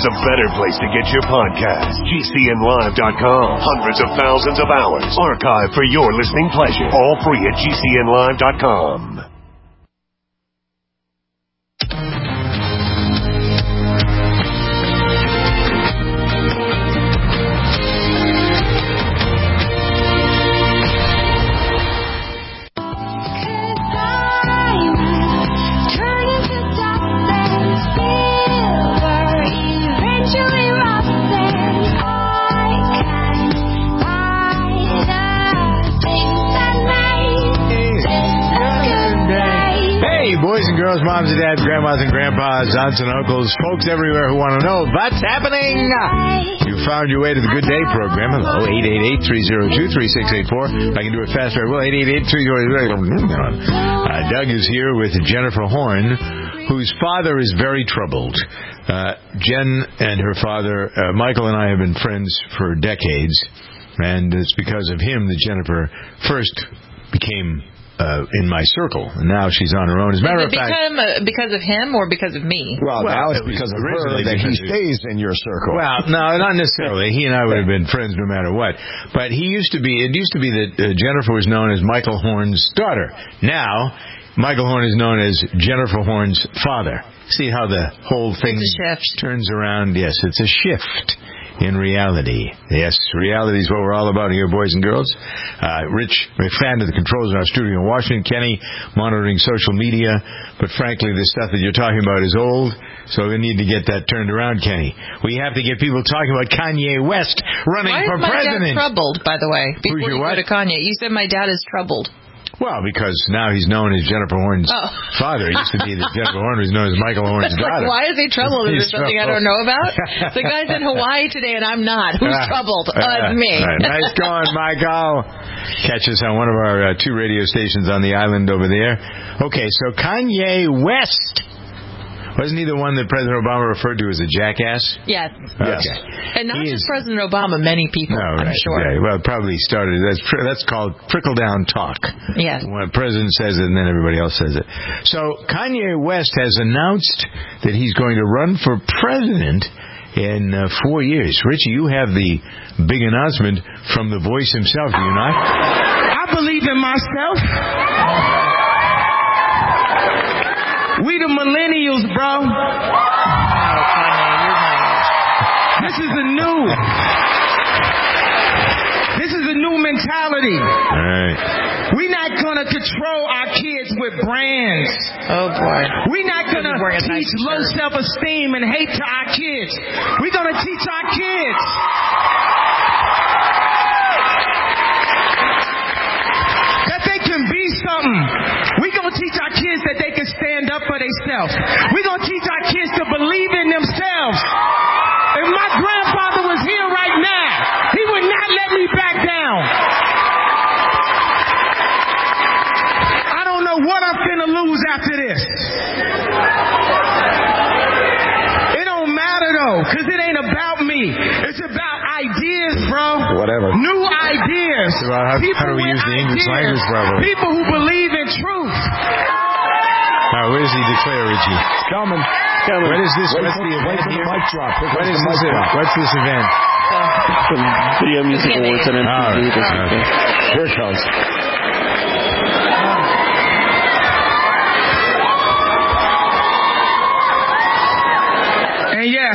there's a better place to get your podcast. GCNlive.com. Hundreds of thousands of hours archived for your listening pleasure. All free at GCNlive.com. Boys and girls, moms and dads, grandmas and grandpas, aunts and uncles, folks everywhere who want to know what's happening. You found your way to the Good Day program. Hello, 888-302-3684. I can do it faster. Well, 888-302. Doug is here with Jennifer Horn, whose father is very troubled. Jen and her father, Michael and I have been friends for decades, and it's because of him that Jennifer first became in my circle, and now she's on her own. As a matter of fact, because of him or because of me? Well, now it's because of her that he stays in your circle. Well, no, not necessarily. He and I would have been friends no matter what. But it used to be that Jennifer was known as Michael Horn's daughter. Now, Michael Horn is known as Jennifer Horn's father. See how the whole thing turns around? Yes, it's a shift in reality. Yes, reality is what we're all about here, boys and girls. Rich McFadden of the controls in our studio in Washington. Kenny monitoring social media. But frankly, the stuff that you're talking about is old, so we need to get that turned around, Kenny. We have to get people talking about Kanye West running for president. Why is my dad troubled, by the way? Before you go to Kanye, you said my dad is troubled. Well, because now he's known as Jennifer Horn's father. It used to be that Jennifer Horn was known as Michael Horn's daughter. Why is he troubled? Is there something I don't know about? The guy's in Hawaii today and I'm not. Who's troubled? It's me. Right. Nice going, Michael. Catch us on one of our 2 radio stations on the island over there. Okay, so Kanye West. Wasn't he the one that President Obama referred to as a jackass? Yes. Okay. And not just President Obama, many people, I'm sure. Yeah, well, it probably started, that's called trickle-down talk. Yes. When the president says it and then everybody else says it. So Kanye West has announced that he's going to run for president in 4 years. Richie, you have the big announcement from the voice himself, do you not? I believe in myself. We the millennials, bro. This is a new mentality. All right. We're not going to control our kids with brands. Oh, boy. We're not going to teach low self-esteem and hate to our kids. We're going to teach our kids that they can be something. We're going to teach our kids that they can stand up for themselves. We're going to teach our kids to believe in themselves. If my grandfather was here right now, he would not let me back down. I don't know what I'm finna lose after this. It don't matter though, because it ain't about me. It's about ideas, bro. Whatever. New ideas. It's about how do we use the English language, brother? People who believe in truth. Where does he declare, Richie? Coming. What is this? What's the event here? Mic drop. What is this? What's this event? Video Music Awards and MTV. Here it comes. And yes,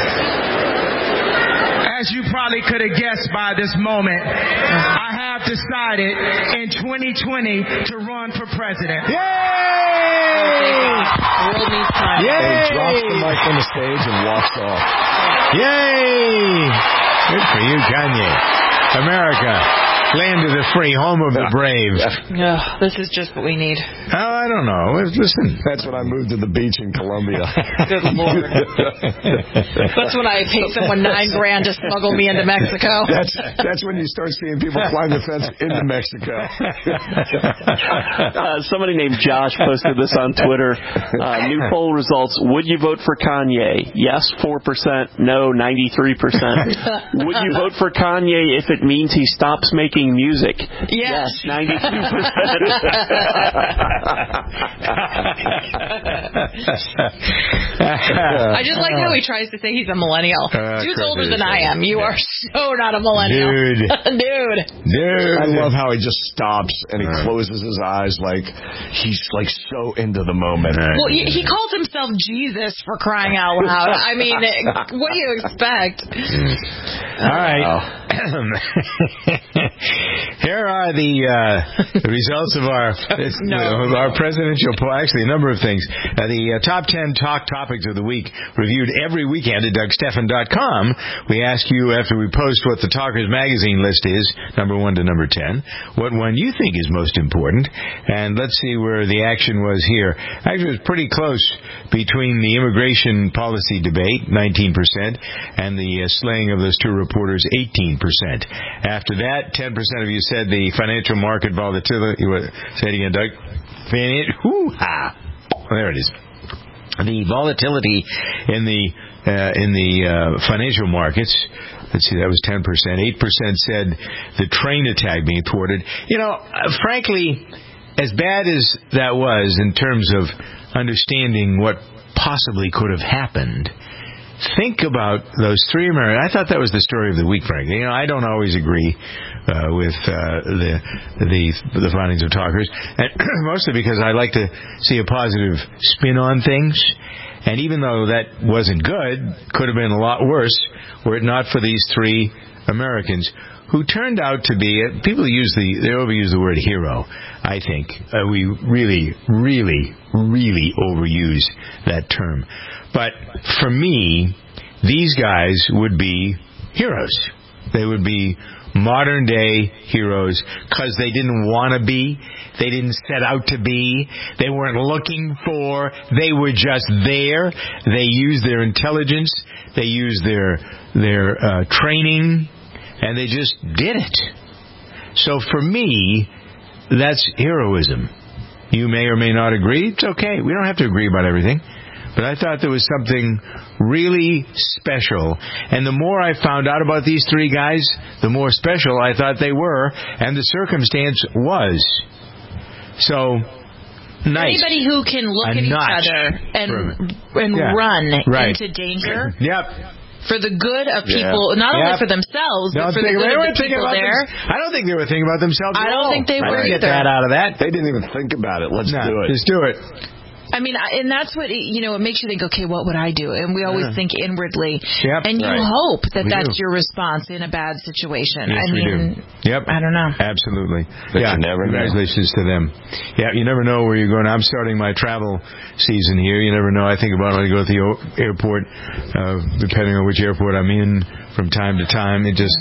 as you probably could have guessed by this moment, I have decided in 2020 to run for president. Yay! The world needs time. Yay! And he drops the mic on the stage and walks off. Yay! Good for you, Kanye. America, land of the free, home of the brave. This is just what we need. Oh, I don't know. Listen. That's when I moved to the beach in Colombia. Good Lord. That's when I paid someone $9,000 to smuggle me into Mexico. That's when you start seeing people climb the fence into Mexico. Somebody named Josh posted this on Twitter. New poll results. Would you vote for Kanye? Yes, 4%. No, 93%. Would you vote for Kanye if it means he stops making making music. Yes. 92%. I just like how he tries to say he's a millennial. Dude's older than I am. You are so not a millennial. Dude. I love how he just stops and he closes his eyes like he's like so into the moment. Well, he calls himself Jesus, for crying out loud. I mean, what do you expect? All right. Here are the results of our presidential poll. Actually, a number of things. The top 10 talk topics of the week, reviewed every weekend at DougStephan.com. We ask you, after we post what the Talkers Magazine list is, number 1 to number 10, what one you think is most important. And let's see where the action was here. Actually, it was pretty close between the immigration policy debate, 19%, and the slaying of those two reporters, 18%. After that, 10% of you said the financial market volatility. Say it again, Doug. There it is. The volatility in the financial markets. Let's see, that was 10%. 8% said the train attack being thwarted. Frankly, as bad as that was in terms of understanding what possibly could have happened, think about those three Americans. I thought that was the story of the week, frankly. I don't always agree with the findings of Talkers, and mostly because I like to see a positive spin on things. And even though that wasn't good, could have been a lot worse were it not for these three Americans who turned out to be, people they overuse the word hero, I think. We really, really, really overuse that term. But for me, these guys would be heroes. They would be modern-day heroes because they didn't want to be. They didn't set out to be. They weren't looking for. They were just there. They used their intelligence. They used their training, and they just did it. So for me, that's heroism. You may or may not agree. It's okay. We don't have to agree about everything. But I thought there was something really special. And the more I found out about these three guys, the more special I thought they were. And the circumstance was. So, nice. Anybody who can look at each other and run into danger. Yep. For the good of people, not only for themselves, but for the good of the people there. I don't think they were thinking about themselves at all. I don't think they were either. Get that out of that. They didn't even think about it. Let's do it. Just do it. I mean, and that's what, it makes you think, okay, what would I do? And we always think inwardly. Yep, and you hope that that's your response in a bad situation. Yes, we do. Yep. I don't know. Absolutely. But you never congratulations to them. Yeah, you never know where you're going. I'm starting my travel season here. You never know. I think about when I go to the airport, depending on which airport I'm in from time to time.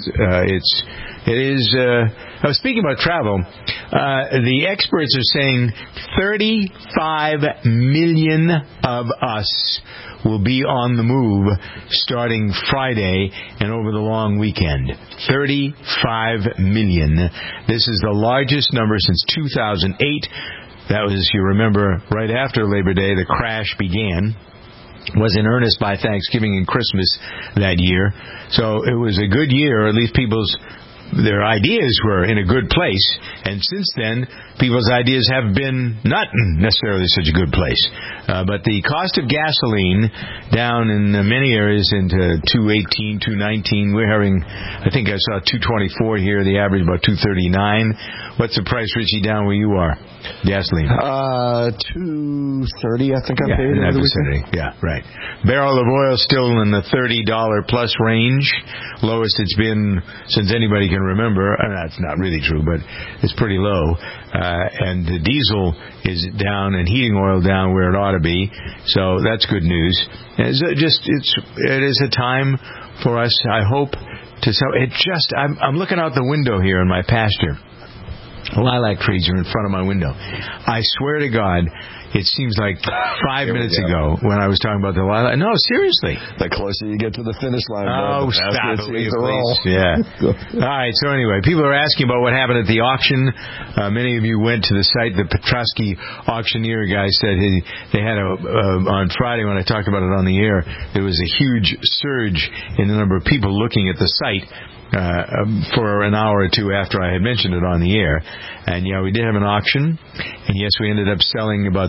Speaking about travel, the experts are saying 35 million of us will be on the move starting Friday and over the long weekend. 35 million. This is the largest number since 2008. That was, you remember, right after Labor Day, the crash began. Was in earnest by Thanksgiving and Christmas that year. So it was a good year, or at least their ideas were in a good place, and since then, people's ideas have been not necessarily such a good place. But the cost of gasoline down in many areas into $2.18, $2.19. We're having, I think I saw $2.24 here. The average about $2.39. What's the price, Richie, down where you are? Gasoline. $2.30, I think I paid. In that vicinity. Yeah, right. Barrel of oil still in the $30 plus range. Lowest it's been since anybody can remember. That's not really true, but it's pretty low. And the diesel is down and heating oil down where it ought to be. So that's good news. It is a time for us, I hope, I'm looking out the window here in my pasture. Lilac trees are in front of my window. I swear to God, it seems like 5 minutes ago when I was talking about the lilac. No, seriously. The closer you get to the finish line, oh, stop it, please. Yeah. All right. So anyway, people are asking about what happened at the auction. Many of you went to the site. The Petrosky auctioneer guy said they had on Friday when I talked about it on the air, there was a huge surge in the number of people looking at the site. for an hour or two after I had mentioned it on the air. And, we did have an auction. And, yes, we ended up selling about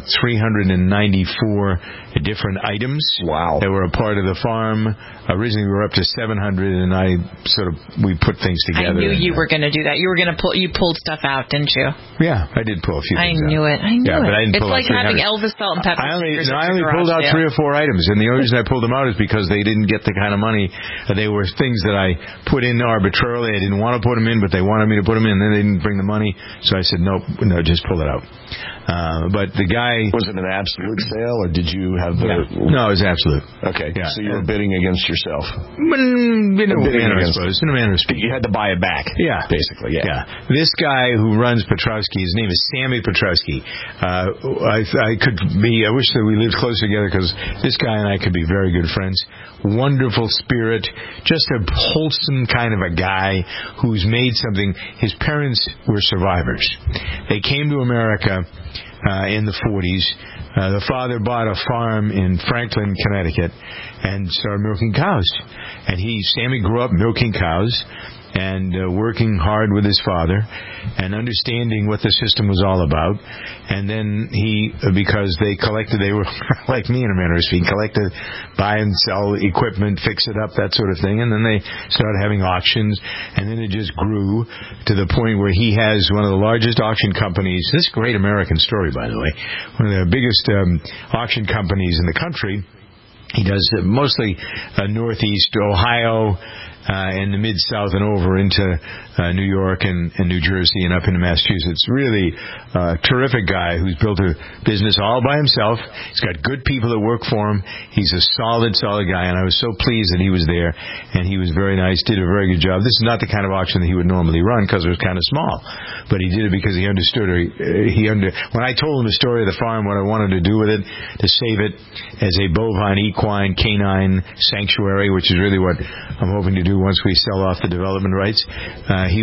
394 different items. Wow. That were a part of the farm. Originally, we were up to 700, and we put things together. I knew you were going to do that. You were going to you pulled stuff out, didn't you? Yeah, I did pull a few things out. I knew it. But I didn't it's pull like having Elvis salt and pepper. I only pulled out 3 or 4 items, and the only reason I pulled them out is because they didn't get the kind of money. They were things that I put in arbitrarily. I didn't want to put them in, but they wanted me to put them in, and then they didn't bring the money. So I said, no, just pull it out. But the guy... Was it an absolute sale, or did you have the... Yeah. No, it was absolute. Okay, so you were bidding against yourself. In a manner of speaking. You had to buy it back. Yeah. Basically, yeah. This guy who runs Petrovsky, his name is Sammy Petrovsky. I wish that we lived close together, because this guy and I could be very good friends. Wonderful spirit, just a wholesome kind of a guy who's made something. His parents were survivors. They came to America in the 40s. The father bought a farm in Franklin, Connecticut, and started milking cows. And Sammy grew up milking cows and working hard with his father and understanding what the system was all about. And then because they were like me in a manner of speaking, collected, buy and sell equipment, fix it up, that sort of thing. And then they started having auctions, and then it just grew to the point where he has one of the largest auction companies. This is a great American story, by the way. One of the biggest auction companies in the country. He does mostly Northeast Ohio, and the Mid-South and over into New York and New Jersey and up into Massachusetts. Really a terrific guy who's built a business all by himself. He's got good people that work for him. He's a solid guy, and I was so pleased that he was there, and he was very nice, did a very good job. This is not the kind of auction that he would normally run because it was kind of small, but he did it because he understood. When I told him the story of the farm, what I wanted to do with it, to save it as a bovine, equine, canine sanctuary, which is really what I'm hoping to do once we sell off the development rights. He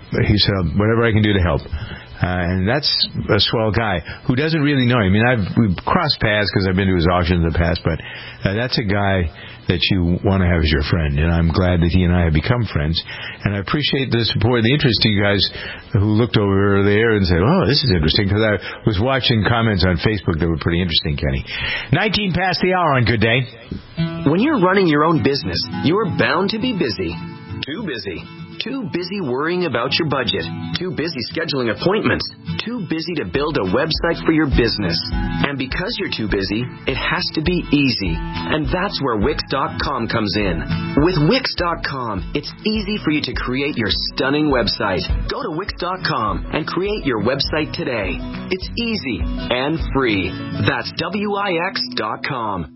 said, whatever I can do to help. And that's a swell guy who doesn't really know him. I mean, we've crossed paths because I've been to his auctions in the past, but that's a guy that you want to have as your friend, and I'm glad that he and I have become friends. And I appreciate the support and the interest to you guys who looked over there and said, oh, this is interesting, because I was watching comments on Facebook that were pretty interesting, Kenny. 19 past the hour on Good Day. When you're running your own business, you're bound to be busy. Too busy. Too busy worrying about your budget. Too busy scheduling appointments. Too busy to build a website for your business. And because you're too busy, it has to be easy. And that's where Wix.com comes in. With Wix.com, it's easy for you to create your stunning website. Go to Wix.com and create your website today. It's easy and free. That's Wix.com.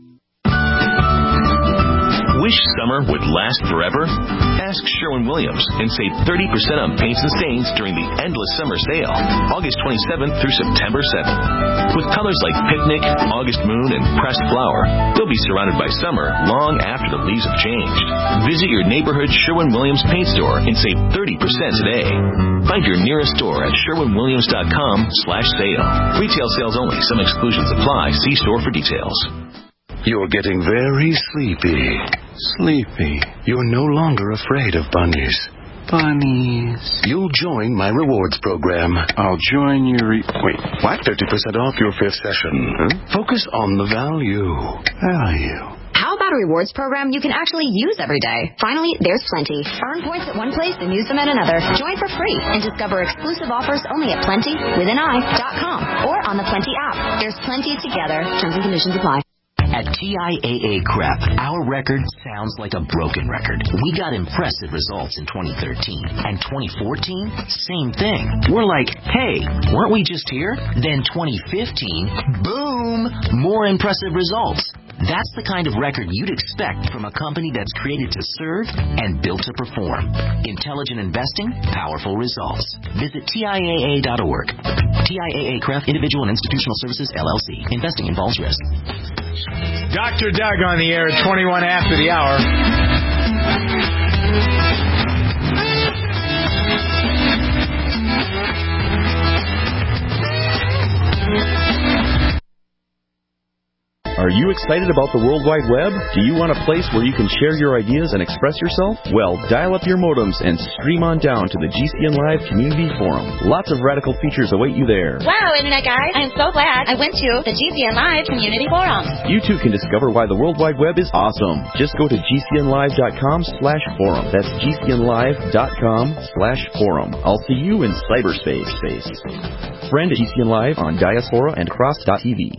Wish summer would last forever? Ask Sherwin-Williams and save 30% on paints and stains during the endless summer sale, August 27th through September 7th. With colors like picnic, August moon, and pressed flower, you'll be surrounded by summer long after the leaves have changed. Visit your neighborhood Sherwin-Williams paint store and save 30% today. Find your nearest store at sherwinwilliams.com/sale. Retail sales only. Some exclusions apply. See store for details. You're getting very sleepy. You're no longer afraid of bunnies. You'll join my rewards program. I'll join your... Wait, what? 50% off your 5th session. Focus on the value. How about a rewards program you can actually use every day? Finally, there's Plenty. Earn points at one place and use them at another. Join for free and discover exclusive offers only at PlentyWithAnI.com or on the Plenty app. There's Plenty together. Terms and conditions apply. At TIAA Crep, our record sounds like a broken record. We got impressive results in 2013. And 2014, same thing. We're like, hey, weren't we just here? Then 2015, boom, more impressive results. That's the kind of record you'd expect from a company that's created to serve and built to perform. Intelligent investing, powerful results. Visit TIAA.org. TIAA Cref, Individual and Institutional Services, LLC. Investing involves risk. Dr. Doug on the air at 21 after the hour. Are you excited about the World Wide Web? Do you want a place where you can share your ideas and express yourself? Well, dial up your modems and stream on down to the GCN Live Community Forum. Lots of radical features await you there. Wow, Internet guys, I'm so glad I went to the GCN Live Community Forum. You too can discover why the World Wide Web is awesome. Just go to GCNlive.com/forum. That's GCNlive.com/forum. I'll see you in cyberspace. Friend at GCN Live on Diaspora and Cross.tv.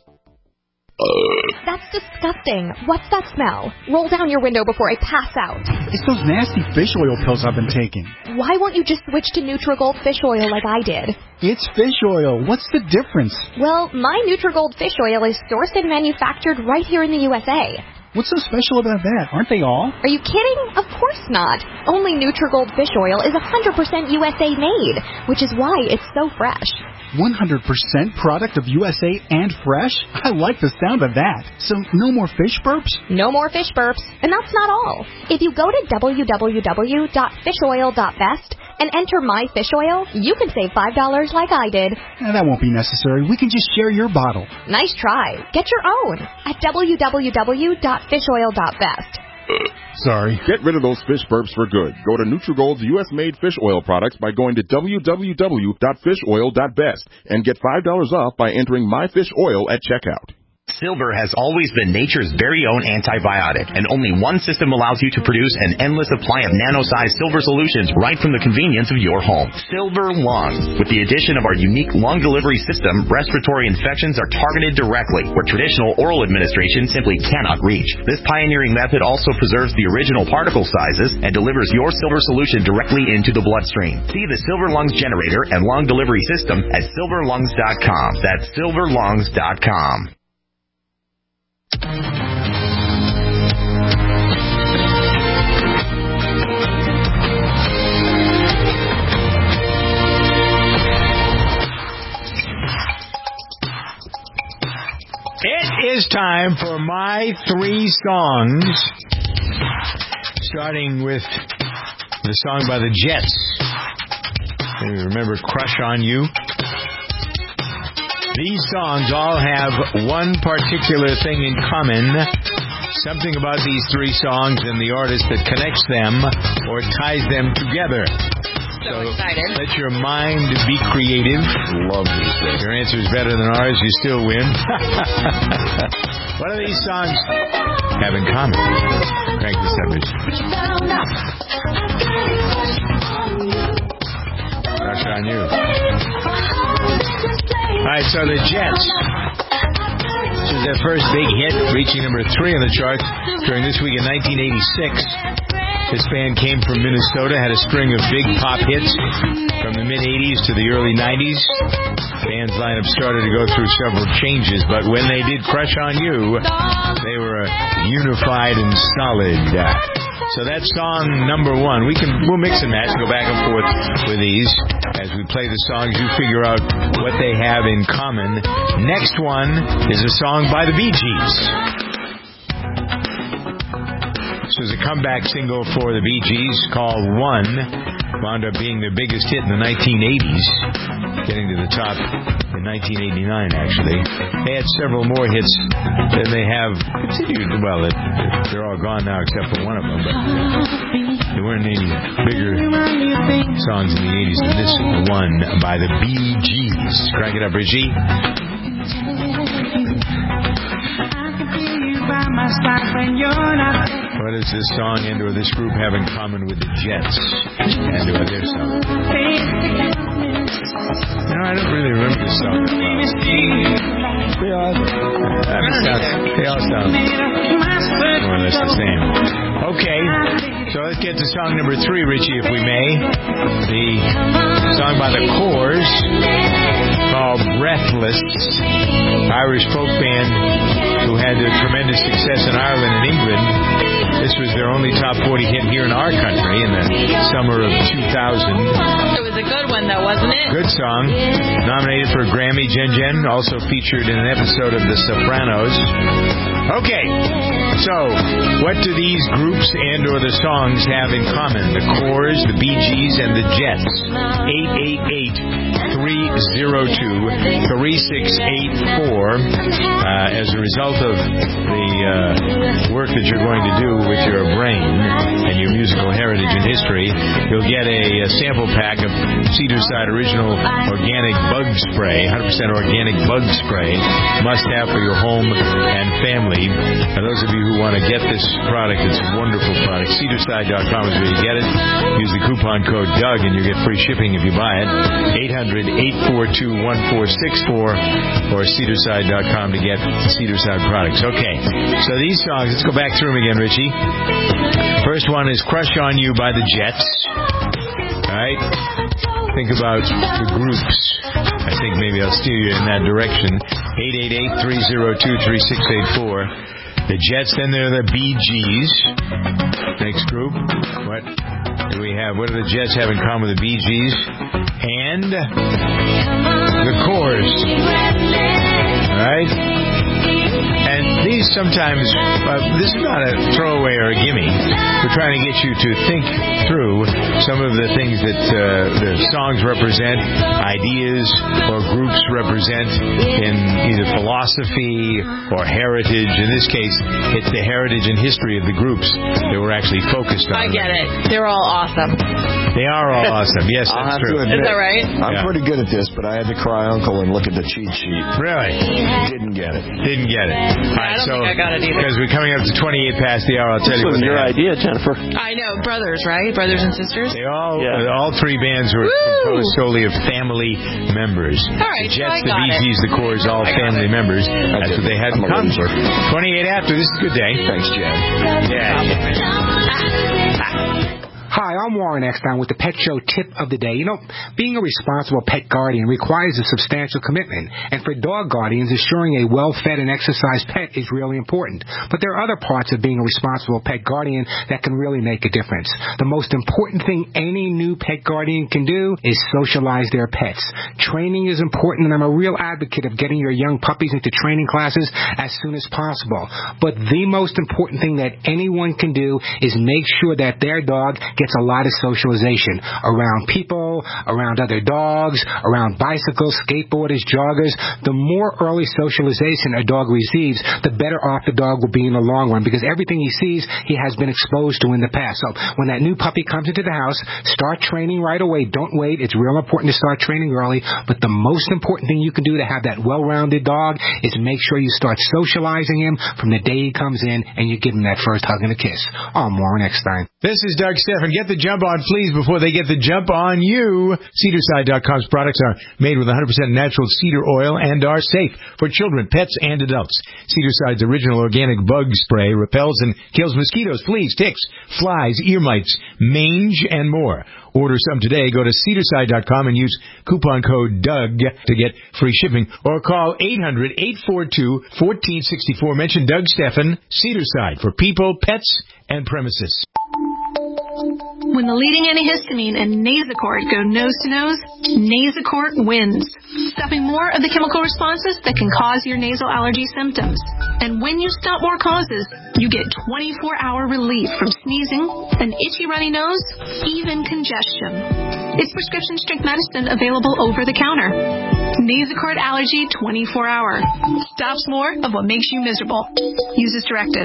That's disgusting. What's that smell? Roll down your window before I pass out. It's those nasty fish oil pills I've been taking. Why won't you just switch to Nutrigold fish oil like I did? It's fish oil. What's the difference? Well, my Nutrigold fish oil is sourced and manufactured right here in the USA. What's so special about that? Aren't they all? Are you kidding? Of course not. Only Nutrigold fish oil is 100% USA made, which is why it's so fresh. 100% product of USA and fresh? I like the sound of that. So no more fish burps? No more fish burps. And that's not all. If you go to www.fishoil.best and enter my fish oil, you can save $5 like I did. That won't be necessary. We can just share your bottle. Nice try. Get your own at www.fishoil.best. Sorry. Get rid of those fish burps for good. Go to Nutrigold's U.S.-made fish oil products by going to www.fishoil.best and get $5 off by entering My Fish Oil at checkout. Silver has always been nature's very own antibiotic, and only one system allows you to produce an endless supply of nano-sized silver solutions right from the convenience of your home. Silver Lungs. With the addition of our unique lung delivery system, respiratory infections are targeted directly, where traditional oral administration simply cannot reach. This pioneering method also preserves the original particle sizes and delivers your silver solution directly into the bloodstream. See the Silver Lungs generator and lung delivery system at silverlungs.com. That's silverlungs.com. It is time for my three songs, starting with the song by the Jets. You remember Crush on You? These songs all have one particular thing in common, something about these three songs and the artist that connects them or ties them together. So excited. Let your mind be creative. Love these things. Your answer is better than ours, you still win. What do these songs have in common? Crank this up, Rich. Crush on You. All right, so the Jets. This was their first big hit, reaching number 3 on the chart during this week in 1986. This band came from Minnesota, had a string of big pop hits from the mid-'80s to the early '90s. The band's lineup started to go through several changes, but when they did Crush on You, they were unified and solid. So that's song number 1. We'll mix and match, go back and forth with these as we play the songs. You figure out what they have in common. Next one is a song by the Bee Gees. This was a comeback single for the Bee Gees called One. Wound up being their biggest hit in the 1980s, getting to the top in 1989, actually. They had several more hits than they have. Well, they're all gone now except for one of them, but there weren't any bigger songs in the 80s than this one by the Bee Gees. Crank it up, Richie. What does this song and or this group have in common with the Jets and or their song? No, I don't really remember this song that well. They all sound more or less the same. Okay, so let's get to song number 3, Richie, if we may. The song by the Corrs called Breathless, Irish folk band who had tremendous success in Ireland and England. This was their only top 40 hit here in our country in the summer of 2000. It was a good one, though, wasn't it? Good song. Nominated for a Grammy, Jen. Also featured in an episode of The Sopranos. Okay, So, what do these groups and or the songs have in common? The Corrs, the Bee Gees, and the Jets. 888-302-3684. As a result of the work that you're going to do with your brain and your musical heritage and history, you'll get a sample pack of Cedarside Original Organic Bug Spray, 100% organic bug spray, must have for your home and family. And those of you who want to get this product, it's a wonderful product. Cedarside.com is where you get it. Use the coupon code Doug and you get free shipping if you buy it. 800-842-1464 or Cedarside.com to get Cedarside products. Okay, so these songs, let's go back through them again, Richie. First one is Crush on You by the Jets. All right? Think about the groups. I think maybe I'll steer you in that direction. 888-302-3684. The Jets, then they're the Bee Gees. Next group. What do we have? What do the Jets have in common with the Bee Gees? And the Corrs. All right? And these sometimes, this is not a throwaway or a gimme. We're trying to get you to think through some of the things that the songs represent, ideas or groups represent in either philosophy or heritage. In this case, it's the heritage and history of the groups that we're actually focused on. I get it. They're all awesome. They are all awesome. Yes, that's true. Is that right? I'm pretty good at this, but I had to cry uncle and look at the cheat sheet. Really? Didn't get it. Didn't get it. All right, I don't think I got it either. Because we're coming up to 28 past the hour, I'll tell you what. This was your idea, Jennifer. I know. Brothers, right? Brothers and sisters? They all three bands were composed solely of family members. All right, the Jets, so the Bee Gees, the Corrs, all family members. That's what they had in common. 28 after. This is a good day. Thanks, Jen. Hi, I'm Warren Eckstein with the Pet Show Tip of the Day. You know, being a responsible pet guardian requires a substantial commitment. And for dog guardians, assuring a well-fed and exercised pet is really important. But there are other parts of being a responsible pet guardian that can really make a difference. The most important thing any new pet guardian can do is socialize their pets. Training is important, and I'm a real advocate of getting your young puppies into training classes as soon as possible. But the most important thing that anyone can do is make sure that their dog gets a lot of socialization around people, around other dogs, around bicycles, skateboarders, joggers. The more early socialization a dog receives, the better off the dog will be in the long run, because everything he sees, he has been exposed to in the past. So when that new puppy comes into the house, start training right away. Don't wait. It's real important to start training early. But the most important thing you can do to have that well-rounded dog is make sure you start socializing him from the day he comes in and you give him that first hug and a kiss. I'm Warren Eckstein. This is Doug Stephan. Get the jump on fleas before they get the jump on you. Cedarside.com's products are made with 100% natural cedar oil and are safe for children, pets, and adults. Cedarside's original organic bug spray repels and kills mosquitoes, fleas, ticks, flies, ear mites, mange, and more. Order some today. Go to Cedarside.com and use coupon code Doug to get free shipping. Or call 800-842-1464. Mention Doug Stephan. Cedarside for people, pets, and premises. When the leading antihistamine and Nasacort go nose-to-nose, Nasacort wins, stopping more of the chemical responses that can cause your nasal allergy symptoms. And when you stop more causes, you get 24-hour relief from sneezing, an itchy runny nose, even congestion. It's prescription strength medicine available over the counter. Nasacort Allergy 24-hour. Stops more of what makes you miserable. Use as directed.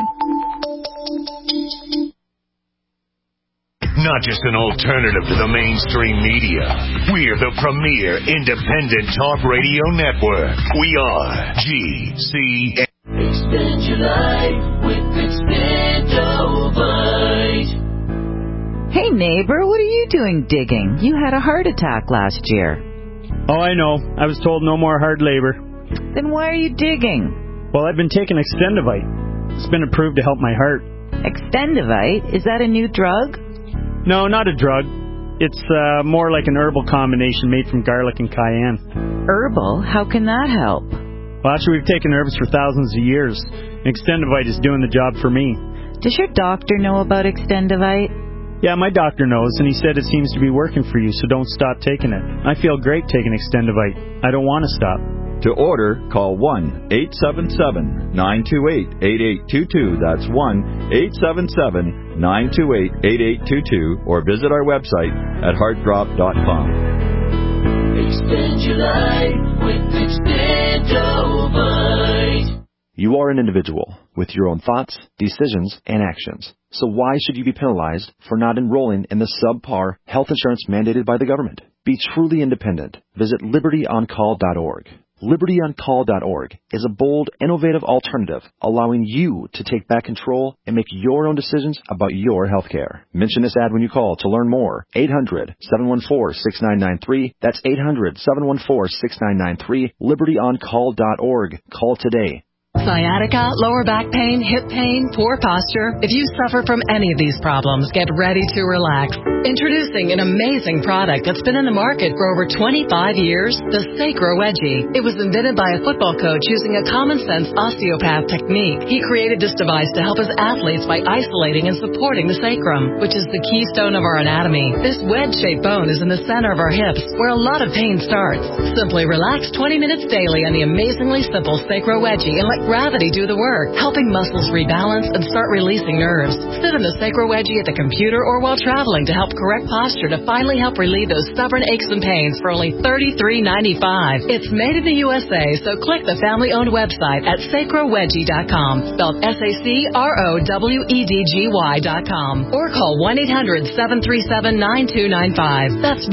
Not just an alternative to the mainstream media. We're the premier independent talk radio network. We are GCN. Extend your life with Extendovite. Hey neighbor, what are you doing digging? You had a heart attack last year. Oh, I know. I was told no more hard labor. Then why are you digging? Well, I've been taking Extendovite. It's been approved to help my heart. Extendovite? Is that a new drug? No, not a drug. It's more like an herbal combination made from garlic and cayenne. Herbal? How can that help? Well, actually, we've taken herbs for thousands of years. Extendovite is doing the job for me. Does your doctor know about Extendovite? Yeah, my doctor knows, and he said it seems to be working for you, so don't stop taking it. I feel great taking Extendovite. I don't want to stop. To order, call 1-877-928-8822. That's 1-877-928-8822. Or visit our website at heartdrop.com. Extend your life with Extendovite. You are an individual with your own thoughts, decisions, and actions. So why should you be penalized for not enrolling in the subpar health insurance mandated by the government? Be truly independent. Visit libertyoncall.org. LibertyOnCall.org is a bold, innovative alternative allowing you to take back control and make your own decisions about your health care. Mention this ad when you call to learn more. 800-714-6993. That's 800-714-6993. LibertyOnCall.org. Call today. Sciatica, lower back pain, hip pain, poor posture. If you suffer from any of these problems, get ready to relax. Introducing an amazing product that's been in the market for over 25 years, the Sacro Wedgie. It was invented by a football coach using a common-sense osteopath technique. He created this device to help his athletes by isolating and supporting the sacrum, which is the keystone of our anatomy. This wedge-shaped bone is in the center of our hips, where a lot of pain starts. Simply relax 20 minutes daily on the amazingly simple Sacro Wedgie and let gravity do the work, helping muscles rebalance and start releasing nerves. Sit in the Sacro Wedgie at the computer or while traveling to help correct posture to finally help relieve those stubborn aches and pains for only $33.95. It's made in the USA, so click the family-owned website at sacrowedgie.com, spelled SACROWEDGY.com, or call 1-800-737-9295. That's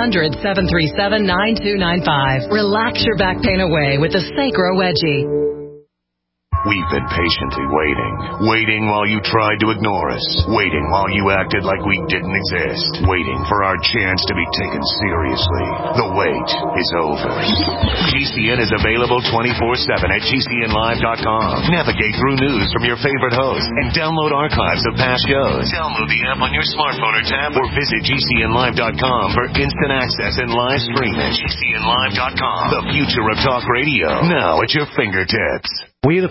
1-800-737-9295. Relax your back pain away with the Sacro Wedgie. We've been patiently waiting while you tried to ignore us, waiting while you acted like we didn't exist, waiting for our chance to be taken seriously. The wait is over. GCN is available 24/7 at GCNlive.com. Navigate through news from your favorite hosts and download archives of past shows. Download the app on your smartphone or tab or visit GCNlive.com for instant access and live streaming. GCNlive.com, the future of talk radio, now at your fingertips. We the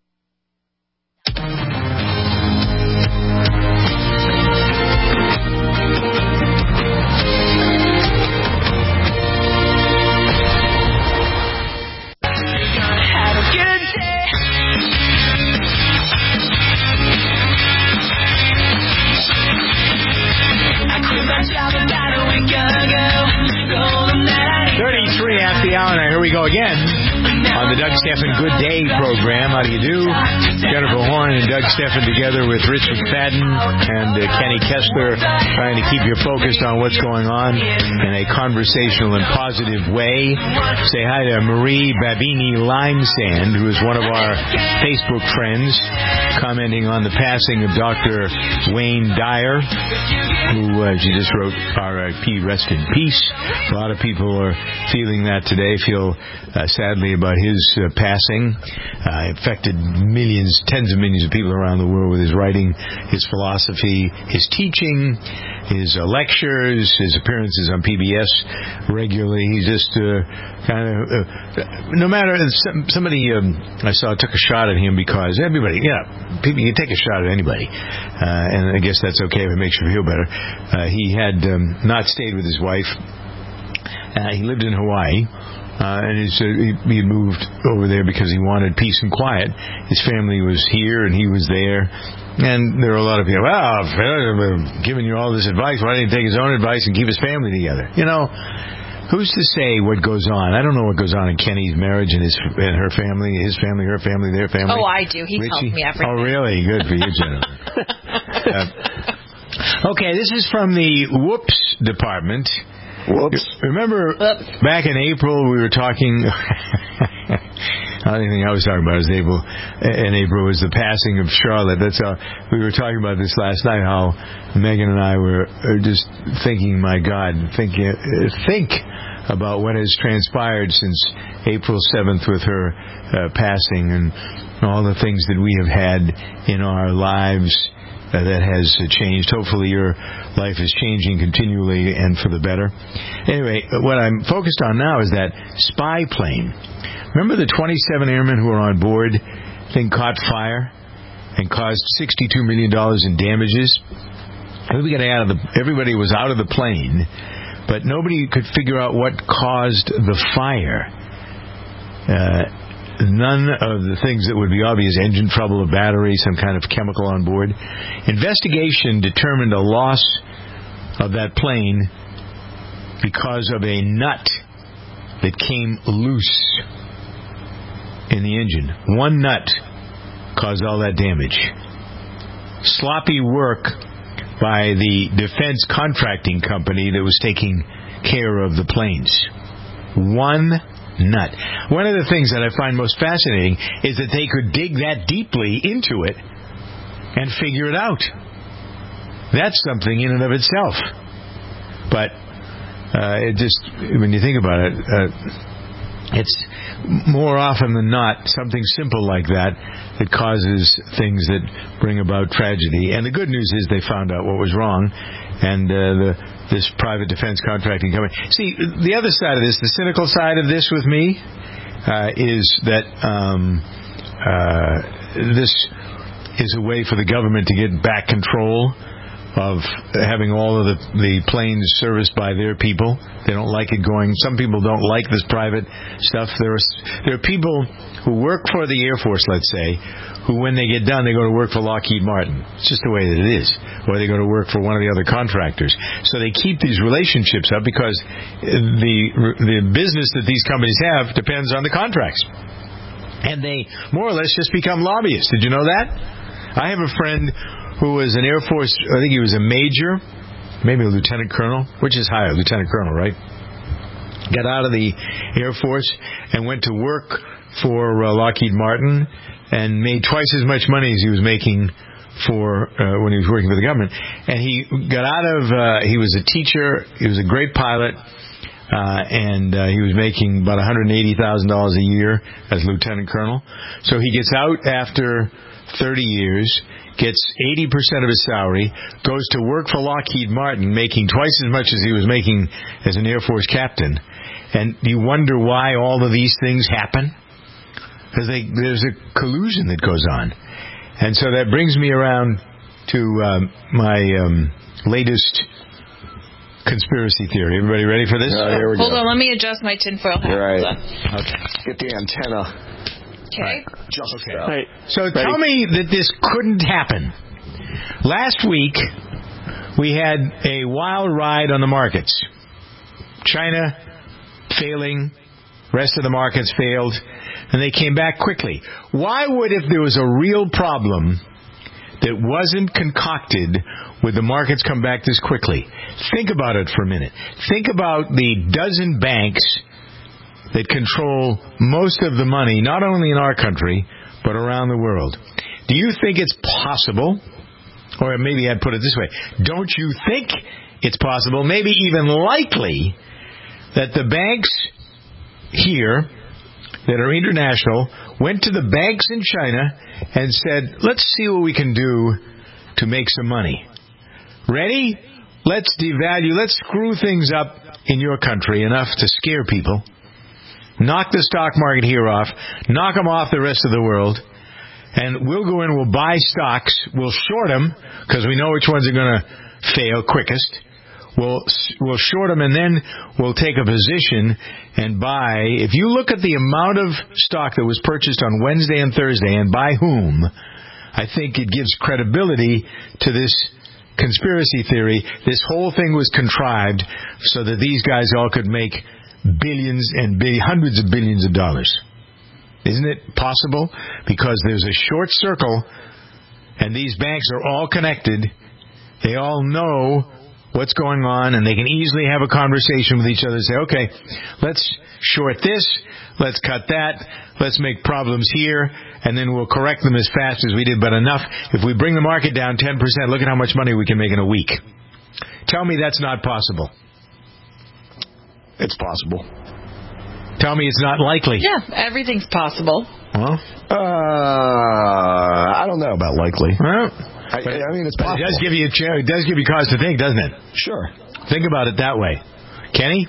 Here we go again on the Doug Stephan Good Day program. How do you do? Jennifer Horn and Doug Stephan together with Rich McFadden and Kenny Kessler, trying to keep you focused on what's going on in a conversational and positive way. Say hi to Marie Babini Limesand, who is one of our Facebook friends, commenting on the passing of Dr. Wayne Dyer, who she just wrote R.I.P. Rest in Peace. A lot of people are feeling that today, feel sadly about his passing. Affected millions, tens of millions of people around the world with his writing, his philosophy, his teaching, his lectures, his appearances on PBS regularly. He's just kind of, no matter, somebody I saw took a shot at him because everybody, people, you take a shot at anybody. And I guess that's okay if it makes you feel better. He had not stayed with his wife. He lived in Hawaii. And he moved over there because he wanted peace and quiet. His family was here and he was there. And there were a lot of people, giving you all this advice. Why didn't he take his own advice and keep his family together? Who's to say what goes on? I don't know what goes on in Kenny's marriage and her family, his family, her family, their family. Oh, I do. He tells me everything. Oh, really? Good for you, Jennifer. Okay, this is from the Whoops department. Whoops. Remember, back in April, we were talking... The only thing I was talking about in April was the passing of Charlotte. That's how we were talking about this last night, how Megan and I were just thinking, my God, think about what has transpired since April 7th with her passing and all the things that we have had in our lives that has changed. Hopefully your life is changing continually and for the better. Anyway, what I'm focused on now is that spy plane. Remember the 27 airmen who were on board, thing caught fire and caused $62 million in damages? Everybody was out of the plane, but nobody could figure out what caused the fire. None of the things that would be obvious, engine trouble, a battery, some kind of chemical on board. Investigation determined a loss of that plane because of a nut that came loose in the engine. One nut caused all that damage. Sloppy work by the defense contracting company that was taking care of the planes. One nut. One of the things that I find most fascinating is that they could dig that deeply into it and figure it out. That's something in and of itself. But it just, when you think about it, it's more often than not something simple like that that causes things that bring about tragedy. And the good news is they found out what was wrong, and this private defense contracting company. See, the other side of this, the cynical side of this with me, is that this is a way for the government to get back control of having all of the planes serviced by their people. They don't like it going. Some people don't like this private stuff. There are people who work for the Air Force, let's say, who when they get done, they go to work for Lockheed Martin. It's just the way that it is. Or they go to work for one of the other contractors. So they keep these relationships up because the business that these companies have depends on the contracts. And they more or less just become lobbyists. Did you know that? I have a friend who was an Air Force, I think he was a major, maybe a lieutenant colonel, which is higher, lieutenant colonel, right? Got out of the Air Force and went to work for Lockheed Martin and made twice as much money as he was making for when he was working for the government. And he got out of, he was a teacher, he was a great pilot, and he was making about $180,000 a year as lieutenant colonel. So he gets out after 30 years, gets 80% of his salary, goes to work for Lockheed Martin, making twice as much as he was making as an Air Force captain. And you wonder why all of these things happen? Because there's a collusion that goes on. And so that brings me around to my latest conspiracy theory. Everybody ready for this? Here we go. Hold on, let me adjust my tinfoil hat. Right. Okay. Get the antenna. Okay. Just okay. right. So tell me that this couldn't happen. Last week, we had a wild ride on the markets. China failing, rest of the markets failed, and they came back quickly. Why would, if there was a real problem that wasn't concocted, would the markets come back this quickly? Think about it for a minute. Think about the dozen banks that control most of the money, not only in our country, but around the world. Do you think it's possible, or maybe I'd put it this way, don't you think it's possible, maybe even likely, that the banks here that are international went to the banks in China and said, let's see what we can do to make some money. Ready? Let's devalue, let's screw things up in your country enough to scare people. Knock the stock market here off, knock them off the rest of the world, and we'll go in, we'll buy stocks, we'll short them, because we know which ones are going to fail quickest. We'll short them, and then we'll take a position and buy. If you look at the amount of stock that was purchased on Wednesday and Thursday, and by whom, I think it gives credibility to this conspiracy theory. This whole thing was contrived so that these guys all could make billions and hundreds of billions of dollars. Isn't it possible? Because there's a short circle, and these banks are all connected. They all know what's going on, and they can easily have a conversation with each other and say, okay, let's short this, let's cut that, let's make problems here, and then we'll correct them as fast as we did, but enough. If we bring the market down 10%, look at how much money we can make in a week. Tell me that's not possible. It's possible. Tell me it's not likely. Yeah, everything's possible. Well, I don't know about likely. Well, I mean, it's possible. It does give you cause to think, doesn't it? Sure. Think about it that way. Kenny?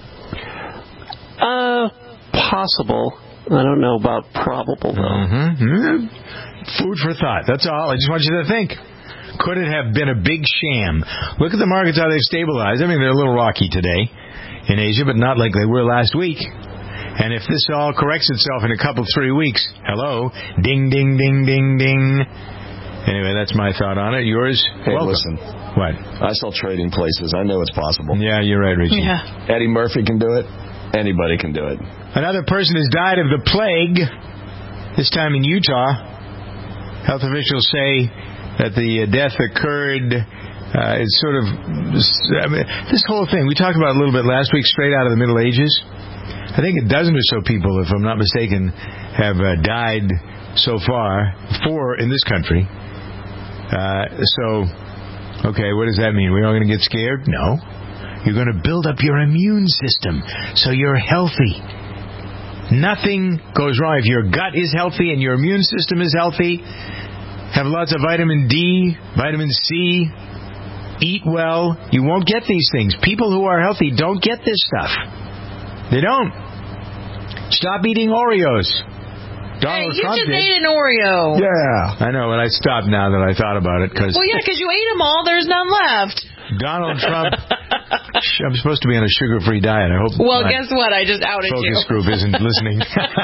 Possible. I don't know about probable, though. Mm-hmm. Food for thought. That's all. I just want you to think. Could it have been a big sham? Look at the markets, how they've stabilized. I mean, they're a little rocky today in Asia, but not like they were last week. And if this all corrects itself in a couple, 3 weeks, hello, ding, ding, ding, ding, ding. Anyway, that's my thought on it. Yours? Hey, Welcome. listen. What? I sell trading places. I know it's possible. Yeah, you're right, Richie. Yeah. Eddie Murphy can do it. Anybody can do it. Another person has died of the plague, this time in Utah. Health officials say that the death occurred, it's sort of, this whole thing, we talked about it a little bit last week, straight out of the Middle Ages. I think a dozen or so people, if I'm not mistaken, have died so far, 4 in this country. Okay, what does that mean? We're all going to get scared? No. You're going to build up your immune system so you're healthy. Nothing goes wrong. If your gut is healthy and your immune system is healthy, have lots of vitamin D, vitamin C, eat well, you won't get these things. People who are healthy don't get this stuff. They don't. Stop eating Oreos. Donald Trump just did. ate an Oreo. Yeah. I know, and I stopped now that I thought about it. Well, yeah, because you ate them all. There's none left. Donald Trump, I'm supposed to be on a sugar-free diet. I hope. Well, guess what? I just outed you. Focus group isn't listening.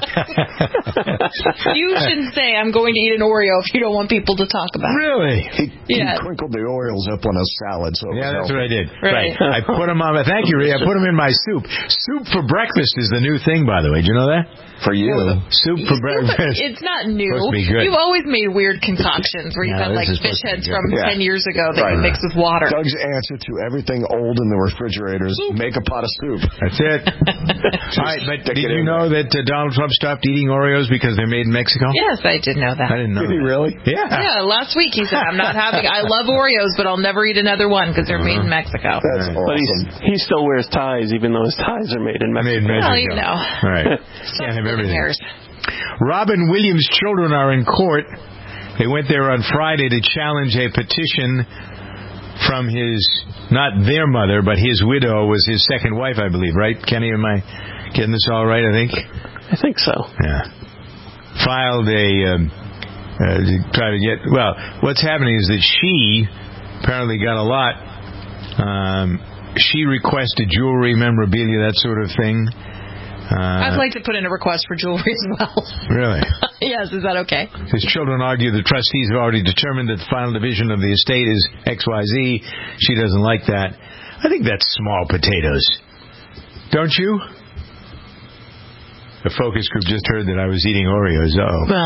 You shouldn't say I'm going to eat an Oreo if you don't want people to talk about it. Really? He crinkled the Oreos up on a salad. So that's what I did. Right. I put them on. Thank you, Ray. I put them in my soup. Soup for breakfast is the new thing, by the way. Did you know that? For you. Soup for breakfast. It's not new. Supposed to be good. You've always made weird concoctions where you've had like fish heads from 10 years ago that you mix with water. Doug's answer to everything old in the refrigerators, make a pot of soup. That's it. All right, but did you know that Donald Trump stopped eating Oreos because they're made in Mexico? Yes, I did know that. I didn't know. Did he really? Yeah. Yeah, last week he said, I love Oreos, but I'll never eat another one because they're made in Mexico. That's awesome. But he still wears ties, even though his ties are made in Mexico. Well, you know. Right. Can't have everything. Robin Williams' children are in court. They went there on Friday to challenge a petition from his, not their mother, but his widow was his second wife, I believe, right? Kenny, am I getting this all right, I think? I think so. Yeah. Filed to try to get, well, what's happening is that she apparently got a lot. She requested jewelry, memorabilia, that sort of thing. I'd like to put in a request for jewelry as well. Really? Yes, is that okay? His children argue the trustees have already determined that the final division of the estate is XYZ. She doesn't like that. I think that's small potatoes. Don't you? The focus group just heard that I was eating Oreos.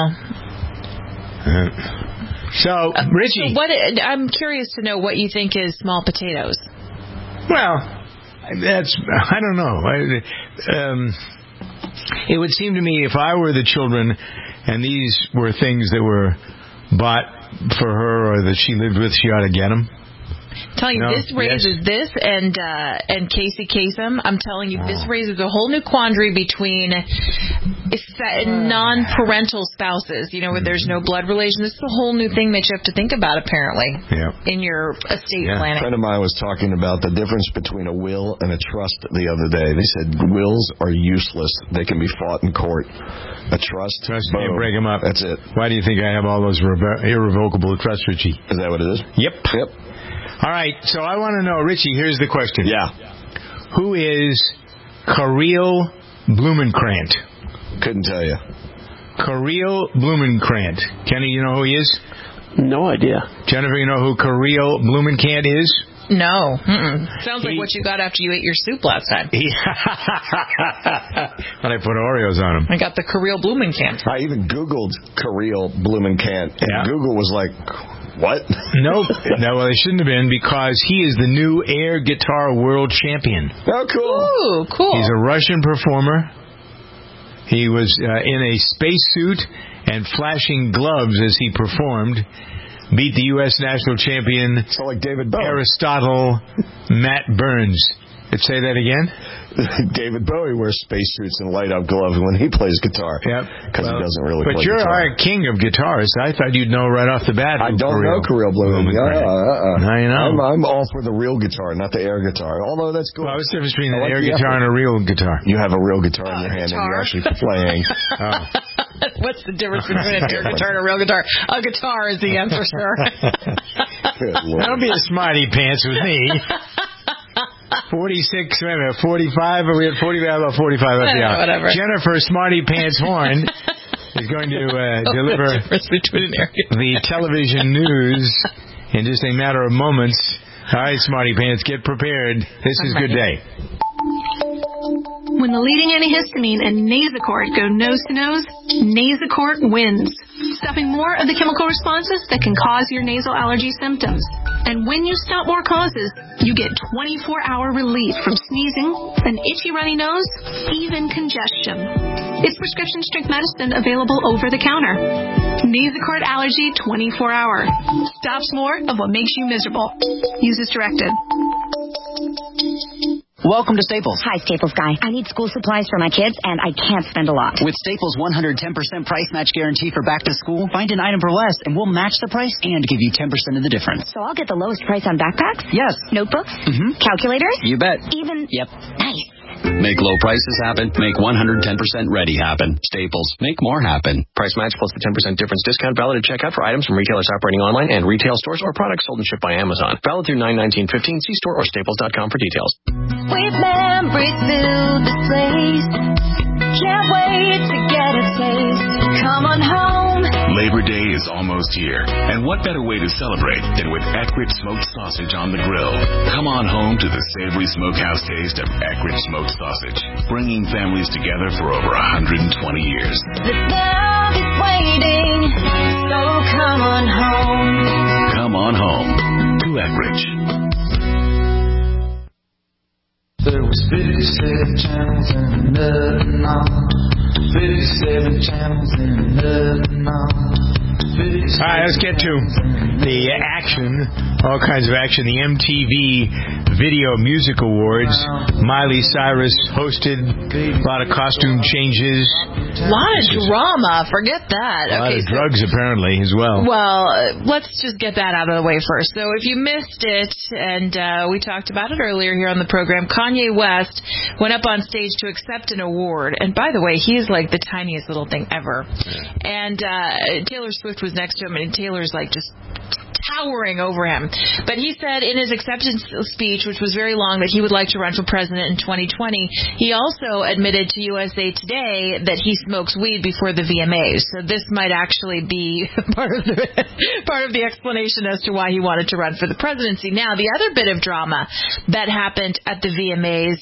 So, Richie. So I'm curious to know what you think is small potatoes. Well, I don't know. It would seem to me if I were the children and these were things that were bought for her or that she lived with, she ought to get them. Telling you, this raises this and Casey Kasem. I'm telling you, this raises a whole new quandary between non-parental spouses. You know, where there's no blood relation. This is a whole new thing that you have to think about, apparently, in your estate planning. A friend of mine was talking about the difference between a will and a trust the other day. They said wills are useless. They can be fought in court. A trust, you break them up. That's it. Why do you think I have all those irrevocable trusts, Richie? Is that what it is? Yep. All right, so I want to know, Richie, here's the question. Yeah. Who is Kirill Blumenkrant? Couldn't tell you. Kirill Blumenkrant. Kenny, you know who he is? No idea. Jennifer, you know who Kirill Blumenkrant is? No. Sounds like what you got after you ate your soup last time. And I put Oreos on them. I got the Kirill Blumenkrant. I even Googled Kirill Blumenkrant. Yeah. Google was like, what? Nope. No, well, it shouldn't have been because he is the new air guitar world champion. Oh, cool. Ooh, cool. He's a Russian performer. He was in a spacesuit and flashing gloves as he performed. Beat the U.S. national champion, like David Bowie. Aristotle Matt Burns. Say that again? David Bowie wears spacesuits and light-up gloves when he plays guitar. Yep. Because he doesn't really play guitar. But you're our king of guitarists. I thought you'd know right off the bat. I don't know Kirill Blumenkrant. I know. I'm all for the real guitar, not the air guitar. Although that's cool. What's the difference between an air guitar and a real guitar? You have a real guitar in your hand and you're actually playing. What's the difference between an air guitar and a real guitar? A guitar is the answer, sir. Don't be a smarty pants with me. 46, wait a minute, 45, or we had 45, about 45 left. Yeah, whatever. Jennifer Smarty Pants Horn is going to deliver the television news in just a matter of moments. All right, Smarty Pants, get prepared. This is Good Day. When the leading antihistamine and Nasacort go nose to nose, Nasacort wins, stopping more of the chemical responses that can cause your nasal allergy symptoms. And when you stop more causes, you get 24-hour relief from sneezing, an itchy runny nose, even congestion. It's prescription strength medicine available over the counter. Nasacort Allergy 24-hour. Stops more of what makes you miserable. Use as directed. Welcome to Staples. Hi, Staples guy. I need school supplies for my kids, and I can't spend a lot. With Staples' 110% price match guarantee for back to school, find an item for less, and we'll match the price and give you 10% of the difference. So I'll get the lowest price on backpacks? Yes. Notebooks? Mm-hmm. Calculators? You bet. Even? Yep. Nice. Make low prices happen. Make 110% ready happen. Staples. Make more happen. Price match plus the 10% difference discount valid at checkout for items from retailers operating online and retail stores or products sold and shipped by Amazon. Valid through 9/19/15. See store or staples.com for details. With memories filled this place. Can't wait to get a taste. Come on home. Labor Day is almost here, and what better way to celebrate than with Eckrich smoked sausage on the grill? Come on home to the savory smokehouse taste of Eckrich smoked sausage, bringing families together for over 120 years. The love is waiting, so come on home. Come on home to Eckrich. There was 57 channels and nothing on. 57 channels and nothing on. All right, let's get to the action, all kinds of action. The MTV Video Music Awards. Miley Cyrus hosted, a lot of costume changes. A lot of drama, forget that. A lot of drugs, apparently, as well. Well, let's just get that out of the way first. So if you missed it, and we talked about it earlier here on the program, Kanye West went up on stage to accept an award. And by the way, he's like the tiniest little thing ever. And Taylor Swift was next to him, and Taylor's like just towering over him. But he said in his acceptance speech, which was very long, that he would like to run for president in 2020. He also admitted to USA Today that he smokes weed before the VMAs. So this might actually be part of the explanation as to why he wanted to run for the presidency. Now, the other bit of drama that happened at the VMAs,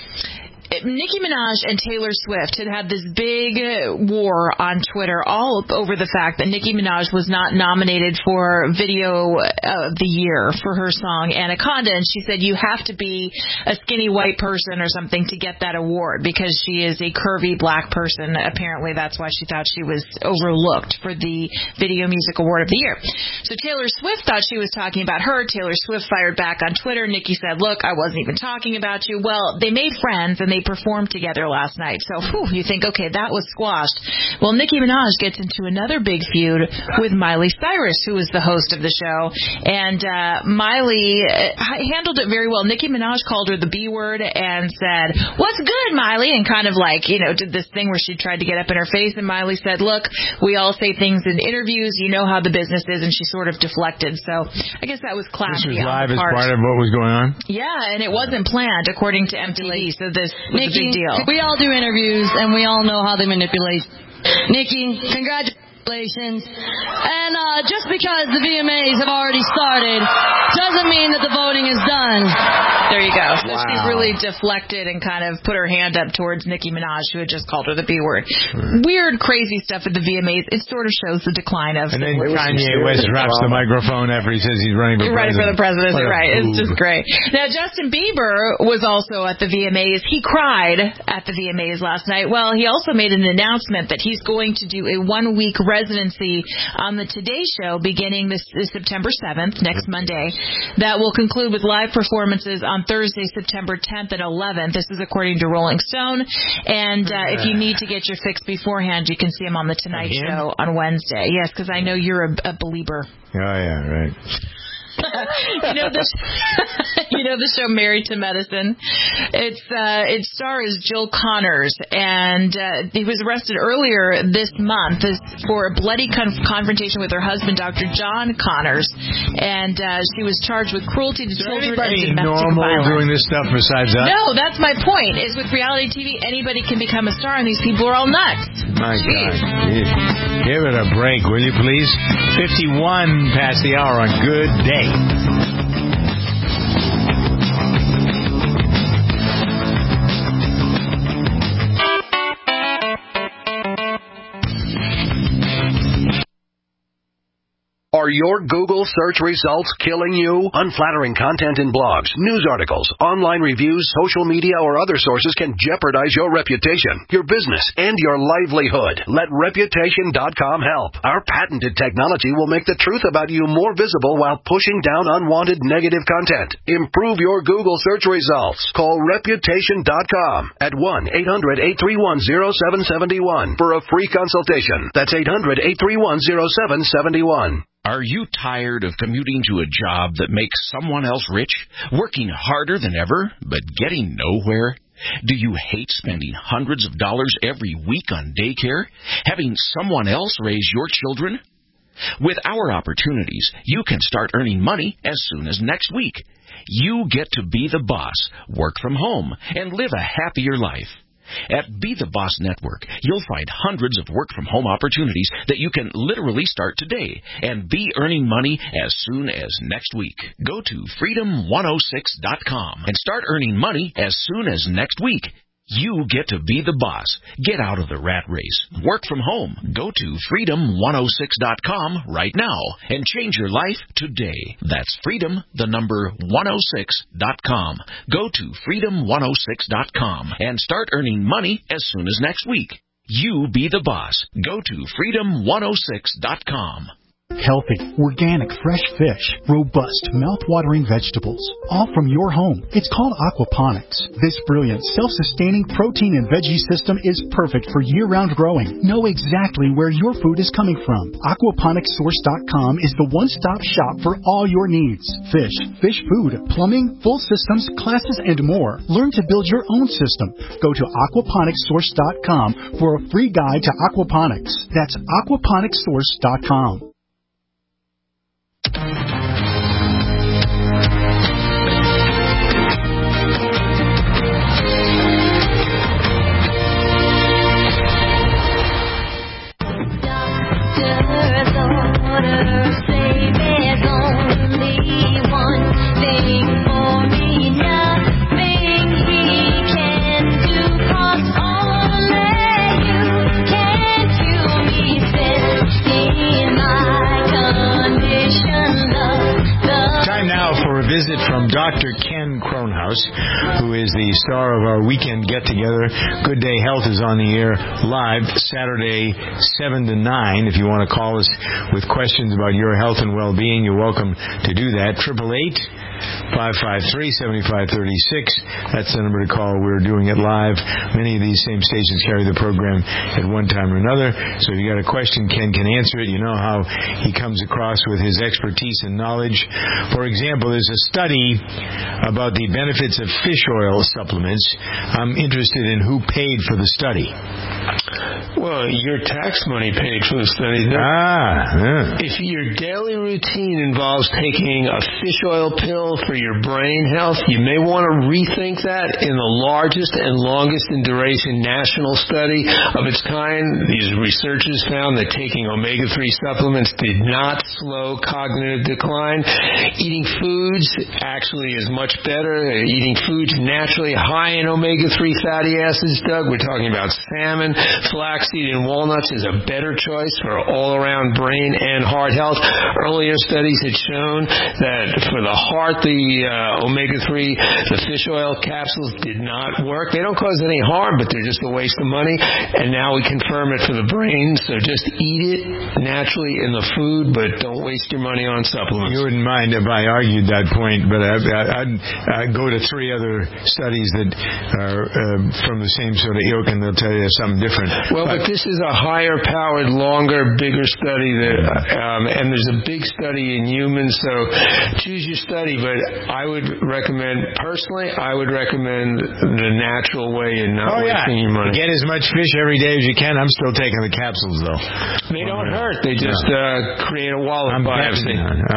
Nicki Minaj and Taylor Swift had this big war on Twitter all over the fact that Nicki Minaj was not nominated for Video of the Year for her song Anaconda, and she said you have to be a skinny white person or something to get that award because she is a curvy black person. Apparently that's why she thought she was overlooked for the Video Music Award of the Year. So Taylor Swift thought she was talking about her. Taylor Swift fired back on Twitter. Nicki said, look, I wasn't even talking about you. Well, they made friends and they performed together last night. So, you think, okay, that was squashed. Well, Nicki Minaj gets into another big feud with Miley Cyrus, who is the host of the show. And Miley handled it very well. Nicki Minaj called her the B word and said, what's good, Miley? And kind of like, did this thing where she tried to get up in her face. And Miley said, look, we all say things in interviews. You know how the business is. And she sort of deflected. So I guess that was classy. This was live as part of what was going on? Yeah, and it wasn't planned, according to MTV. So this was a big deal. We all do interviews, and we all know how they manipulate. Nikki, congratulations. And just because the VMAs have already started doesn't mean that the voting is done. There you go. So she really deflected and kind of put her hand up towards Nicki Minaj, who had just called her the B word. Weird, crazy stuff at the VMAs. It sort of shows the decline of... And then Kanye West drops the microphone after he says he's running for president. Running for the presidency, right. It's just great. Now, Justin Bieber was also at the VMAs. He cried at the VMAs last night. Well, he also made an announcement that he's going to do a one-week residency on the Today Show beginning this September 7th, next Monday, that will conclude with live performances on Thursday, September 10th and 11th. This is according to Rolling Stone. And if you need to get your fix beforehand, you can see him on The Tonight Show on Wednesday. Yes, because I know you're a believer. Oh, yeah, right. You know the show Married to Medicine? It stars Jill Connors, and he was arrested earlier this month for a bloody confrontation with her husband, Dr. John Connors, and she was charged with cruelty to children and domestic normal violence. doing this stuff besides us? No, that's my point. Is with reality TV, anybody can become a star, and these people are all nuts. My God. Give it a break, will you please? 51 past the hour on Good Day. Are your Google search results killing you? Unflattering content in blogs, news articles, online reviews, social media, or other sources can jeopardize your reputation, your business, and your livelihood. Let Reputation.com help. Our patented technology will make the truth about you more visible while pushing down unwanted negative content. Improve your Google search results. Call Reputation.com at 1-800-831-0771 for a free consultation. That's 800-831-0771. Are you tired of commuting to a job that makes someone else rich, working harder than ever, but getting nowhere? Do you hate spending hundreds of dollars every week on daycare, having someone else raise your children? With our opportunities, you can start earning money as soon as next week. You get to be the boss, work from home, and live a happier life. At Be the Boss Network, you'll find hundreds of work-from-home opportunities that you can literally start today and be earning money as soon as next week. Go to freedom106.com and start earning money as soon as next week. You get to be the boss. Get out of the rat race. Work from home. Go to freedom106.com right now and change your life today. That's freedom106.com. Go to freedom106.com and start earning money as soon as next week. You be the boss. Go to freedom106.com. Healthy, organic, fresh fish, robust, mouth-watering vegetables, all from your home. It's called aquaponics. This brilliant, self-sustaining protein and veggie system is perfect for year-round growing. Know exactly where your food is coming from. Aquaponicssource.com is the one-stop shop for all your needs. Fish, fish food, plumbing, full systems, classes, and more. Learn to build your own system. Go to aquaponicssource.com for a free guide to aquaponics. That's aquaponicssource.com. Visit from Dr. Ken Kronhaus, who is the star of our weekend get-together. Good Day Health is on the air live Saturday 7 to 9. If you want to call us with questions about your health and well-being, you're welcome to do that. 888-553-7536. That's the number to call. We're doing it live. Many of these same stations carry the program at one time or another. So if you got a question, Ken can answer it. You know how he comes across with his expertise and knowledge. For example, there's a study about the benefits of fish oil supplements. I'm interested in who paid for the study. Well, your tax money paid for the study. Yeah. If your daily routine involves taking a fish oil pill for your brain health, you may want to rethink that. In the largest and longest in duration national study of its kind, these researchers found that taking omega-3 supplements did not slow cognitive decline. Eating foods actually is much better. Eating foods naturally high in omega-3 fatty acids, Doug, we're talking about salmon, flaxseed, and walnuts is a better choice for all-around brain and heart health. Earlier studies had shown that for the heart, the omega-3, the fish oil capsules did not work. They don't cause any harm, but they're just a waste of money. And now we confirm it for the brain. So just eat it naturally in the food, but don't waste your money on supplements. You wouldn't mind if I argued that that point, but I'd go to 3 other studies that are from the same sort of ilk, and they'll tell you something different. Well, but this is a higher-powered, longer, bigger study, and there's a big study in humans, so choose your study, but I would recommend the natural way and not wasting your money. Get as much fish every day as you can. I'm still taking the capsules, though. They don't hurt. They just create a wallet biopsy.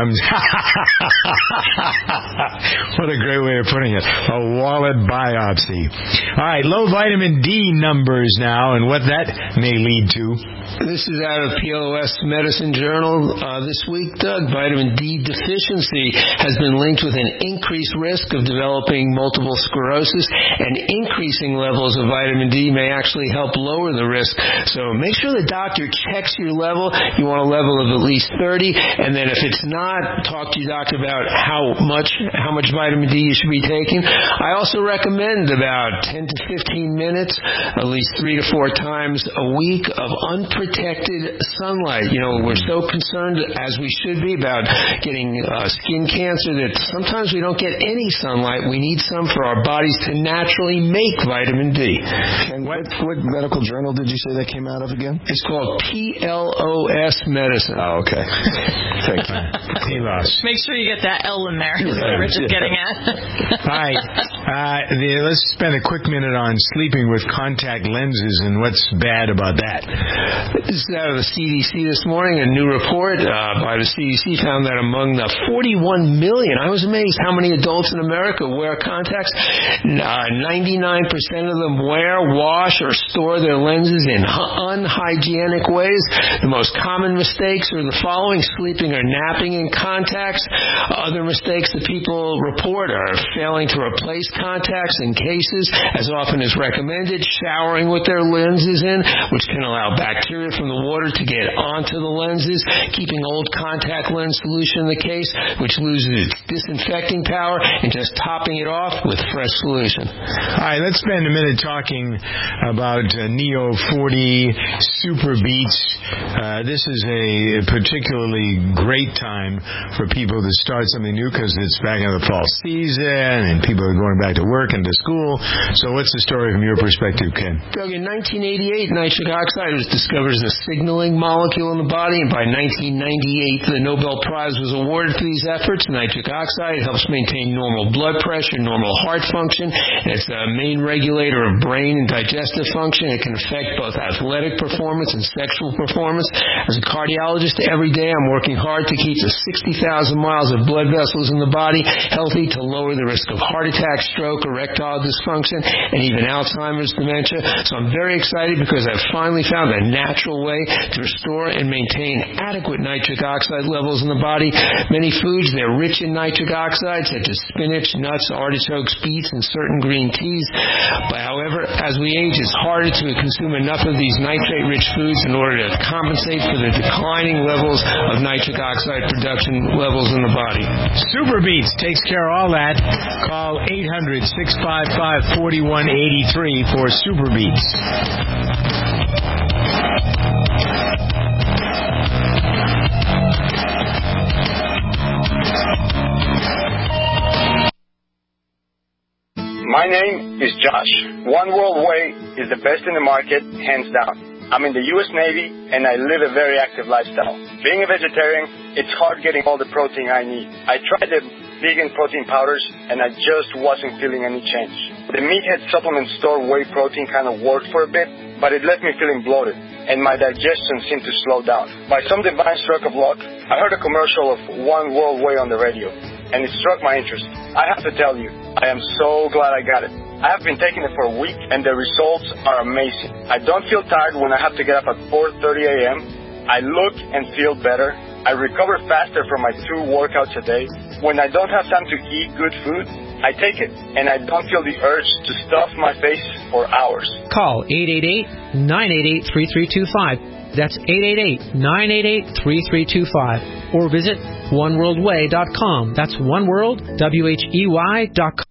What a great way of putting it. A wallet biopsy. All right, low vitamin D numbers now, and what that may lead to. This is out of PLOS Medicine Journal this week, Doug. Vitamin D deficiency has been linked with an increased risk of developing multiple sclerosis, and increasing levels of vitamin D may actually help lower the risk. So make sure the doctor checks your level. You want a level of at least 30, and then if it's not, talk to your doctor about how much vitamin D you should be taking. I also recommend about 10 to 15 minutes, at least 3 to 4 times a week of unprotected sunlight. You know, we're so concerned, as we should be, about getting skin cancer that sometimes we don't get any sunlight. We need some for our bodies to naturally make vitamin D. And what medical journal did you say that came out of again? It's called PLOS Medicine. Oh, okay. Thank you. PLOS. Make sure you get that L in there. That's what Rich is getting at. All right. Let's spend a quick minute on sleeping with contact lenses and what's bad about that. This is out of the CDC this morning. A new report by the CDC found that among the 41 million, I was amazed how many adults in America wear contacts. 99% of them wear, wash, or store their lenses in unhygienic ways. The most common mistakes are the following: sleeping or napping in contacts. Other mistakes that people report are failing to replace contacts in cases as often as recommended, showering with their lenses in, which can allow bacteria from the water to get onto the lenses, keeping old contact lens solution in the case, which loses its disinfecting power, and just topping it off with fresh solution. All right, let's spend a minute talking about Neo 40 Super Beats. This is a particularly great time for people to start something new because it's back in the fall season and people are going back to work and to school. So what's the story from your perspective, Ken? Doug, in 1988, nitric oxide was discovered as a signaling molecule in the body, and by 1998, the Nobel Prize was awarded for these efforts. Nitric oxide helps maintain normal blood pressure, normal heart function, and it's a main regulator of brain and digestive function. It can affect both athletic performance and sexual performance. As a cardiologist, every day I'm working hard to keep the 60,000 miles of blood vessels in the body healthy to lower the risk of heart attack, stroke, erectile dysfunction, and even Alzheimer's dementia. So I'm very excited because I've finally found a natural way to restore and maintain adequate nitric oxide levels in the body. Many foods, they're rich in nitric oxide, such as spinach, nuts, artichokes, beets, and certain green teas. But however, as we age, it's harder to consume enough of these nitrate-rich foods in order to compensate for the declining levels of nitric oxide production levels in the body. Super Beats takes care of all that. Call 800-655-4183 for Super Beats. My name is Josh. One World Way is the best in the market, hands down. I'm in the U.S. Navy, and I live a very active lifestyle. Being a vegetarian, it's hard getting all the protein I need. I tried the vegan protein powders, and I just wasn't feeling any change. The Meathead supplement store whey protein kind of worked for a bit, but it left me feeling bloated, and my digestion seemed to slow down. By some divine stroke of luck, I heard a commercial of One World Way on the radio, and it struck my interest. I have to tell you, I am so glad I got it. I have been taking it for a week, and the results are amazing. I don't feel tired when I have to get up at 4:30 a.m. I look and feel better. I recover faster from my 2 workouts a day. When I don't have time to eat good food, I take it, and I don't feel the urge to stuff my face for hours. Call 888-988-3325. That's 888-988-3325. Or visit oneworldway.com. That's oneworld, WHEY.com.